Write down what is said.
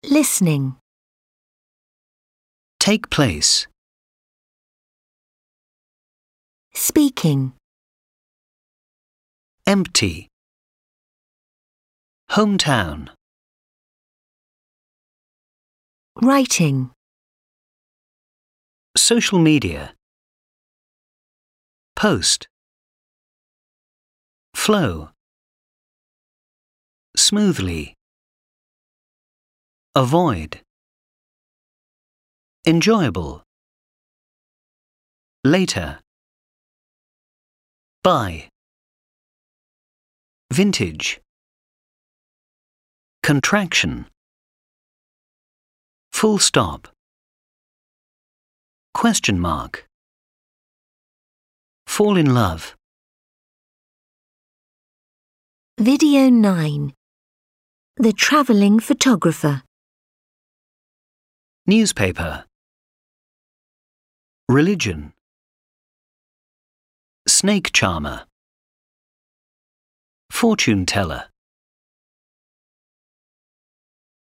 Listening. Take place. Speaking. Empty. Hometown. Writing. Social media. Post. Flow. Smoothly. Avoid. Enjoyable. Later. Buy. Vintage. Contraction. Full stop. Question mark. Fall in love. Video 9. The Travelling Photographer. Newspaper. Religion. Snake charmer. Fortune teller.